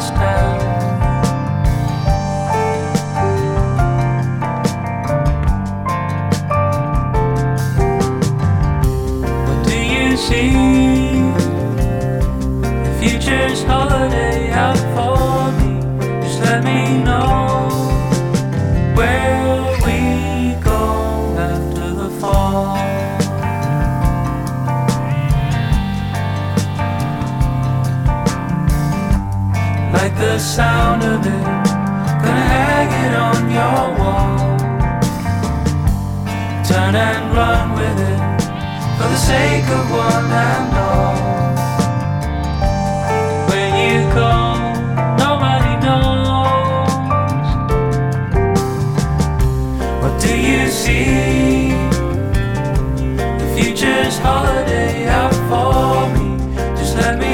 town. What do you see? The future's holiday out for me. Just let me know where we go after the fall. Like the sound of it, gonna hang it on your wall. Turn and run with it, for the sake of one and all. Where you go, nobody knows. What do you see? The future's holiday out for me. Just let me